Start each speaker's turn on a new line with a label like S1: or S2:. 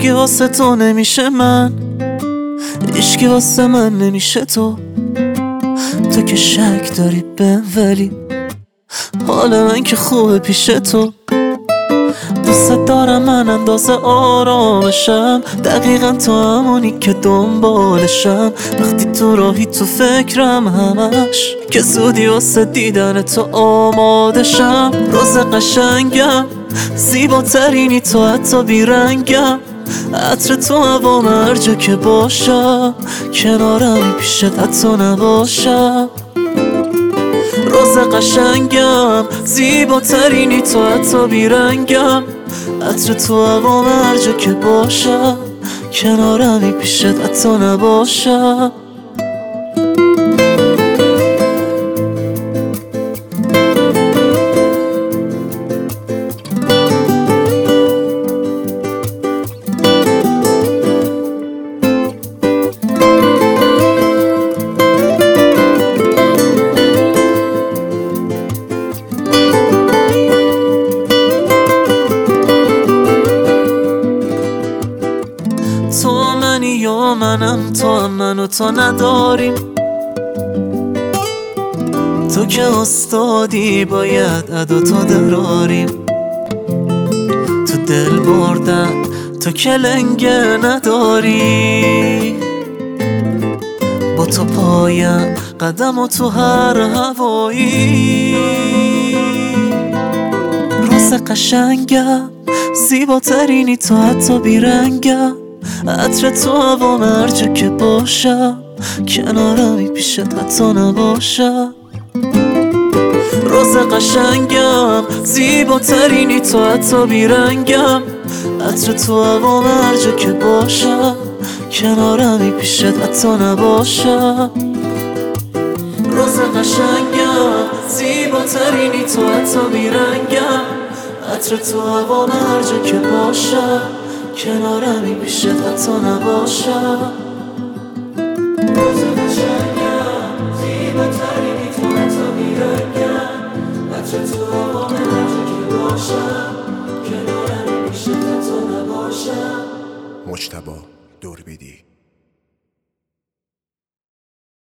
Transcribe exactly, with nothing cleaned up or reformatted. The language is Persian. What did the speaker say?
S1: اگه واسه تو نمیشه من، عشقی واسه من نمیشه تو. تو که شک داری بهم ولی حال من که خوبه پیش تو. دوست دارم من اندازه آرامشم، دقیقا تو همونی که دنبالشم. وقتی تو راهی تو فکرم همش که زودی واسه دیدن تو آمادشم. روز قشنگم زیباترینی تو، حتی بیرنگم. عطر تو هوام هر جا که باشم، کنارمی پیشت حتی نباشم. روز قشنگم زیباترینی تو، حتی بیرنگم. عطر تو هوام هر جا که باشم، کنارمی پیشت حتی نباشم. تو منی یا منم، تو هم منو تا نداریم. تو که استادی باید ادا تو دراریم. تو دل بردن تو که لنگه نداری. با تو پایم قدم و تو هر هوایی. روز قشنگم زیباترینی تو، حتی بیرنگم. عطر تو هوام هر جا که باشم، کنارمی پیشت حتی نباشم. روز قشنگم زیباترینی تو، حتی بیرنگم. عطر تو هوام هر جا که باشم، کنارمی پیشت حتی نباشم. روز قشنگم زیباترینی تو، حتی بیرنگم. عطر تو هوام هر جا که باشم، کنارمی پیشت حتی نباشم. روز قشنگم زیباترینی تو، حتی بیرنگم. عطر تو هوام هر جا که باشم، کنارمی پیشت حتی نباشم.
S2: مجتبی دوربیدی.